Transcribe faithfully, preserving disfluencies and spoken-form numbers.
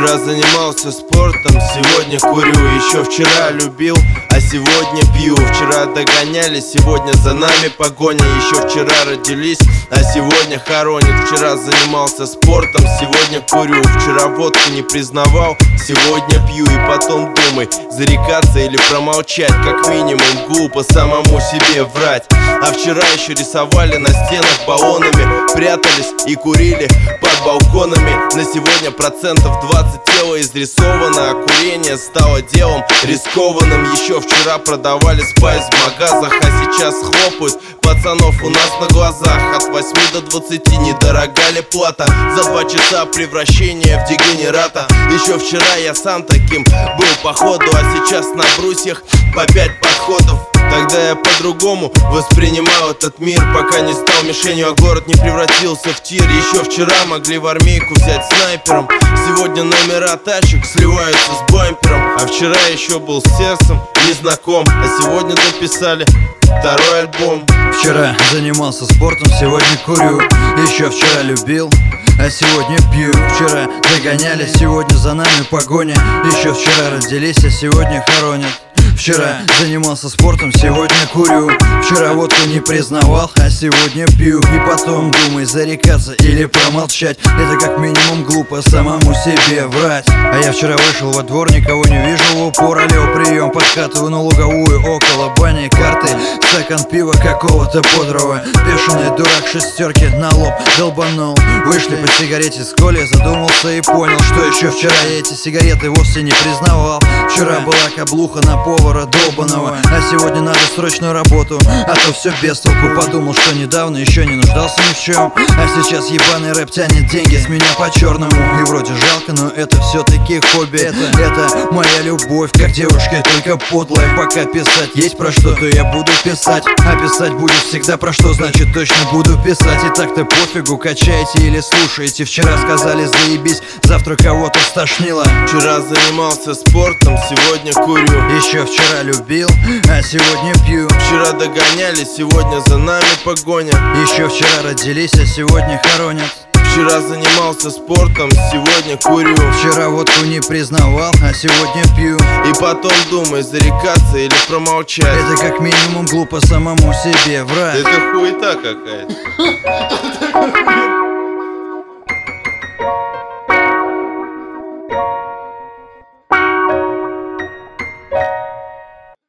Вчера занимался спортом, сегодня курю. Еще вчера любил, а сегодня пью. Вчера догоняли, сегодня за нами погоня. Еще вчера родились, а сегодня хоронят. Вчера занимался спортом, сегодня курю. Вчера водку не признавал, сегодня пью. И потом думай, зарекаться или промолчать. Как минимум глупо самому себе врать. А вчера еще рисовали на стенах баллонами, прятались и курили под балконами. На сегодня процентов двадцать тела изрисовано, а курение стало делом рискованным. Еще вчера продавали спайс в магазах, а сейчас хлопают пацанов у нас на глазах. От восьми до двадцати недорога ли плата за два часа превращения в дегенерата. Еще вчера я сам таким был походу, а сейчас на брусьях по пять подходов. Тогда я по-другому воспринимал этот мир, пока не стал мишенью, а город не превратился в тир. Еще вчера могли в армейку взять снайпером, сегодня номера тачек сливаются с бампером. А вчера еще был с сердцем незнаком, а сегодня дописали второй альбом. Вчера занимался спортом, сегодня курю. Еще вчера любил, а сегодня пью. Вчера догоняли, сегодня за нами погоня. Еще вчера родились, а сегодня хоронят. Вчера занимался спортом, сегодня курю. Вчера водку не признавал, а сегодня пью. И потом думай, зарекаться или промолчать. Это как минимум глупо самому себе врать. А я вчера вышел во двор, никого не вижу в упор. Алло, прием, подкатываю на луговую около бани карты. Стакан пива какого-то бодрого. Бешеный дурак шестерки на лоб долбанул. Вышли по сигарете с Колей, задумался и понял, что еще вчера я эти сигареты вовсе не признавал. Вчера была каблуха на повара долбаного, а сегодня надо срочную работу, а то все без толку. Подумал, что недавно еще не нуждался ни в чем, а сейчас ебаный рэп тянет деньги с меня по-черному. И вроде жалко, но это все-таки хобби. Это, это моя любовь, как девушка, только подлая. Пока писать есть про что, то я буду писать. А писать будет всегда про что, значит точно буду писать. И так-то пофигу, качаете или слушаете. Вчера сказали заебись, завтра кого-то стошнило. Вчера занимался спортом, сегодня курю. Еще вчера любил, а сегодня пью. Вчера догоняли, сегодня за нами погоня. Еще вчера родились, а сегодня хоронят. Вчера занимался спортом, сегодня курю. Вчера водку не признавал, а сегодня пью. И потом думай, зарекаться или промолчать. Это как минимум глупо самому себе врать. Это хуета какая-то.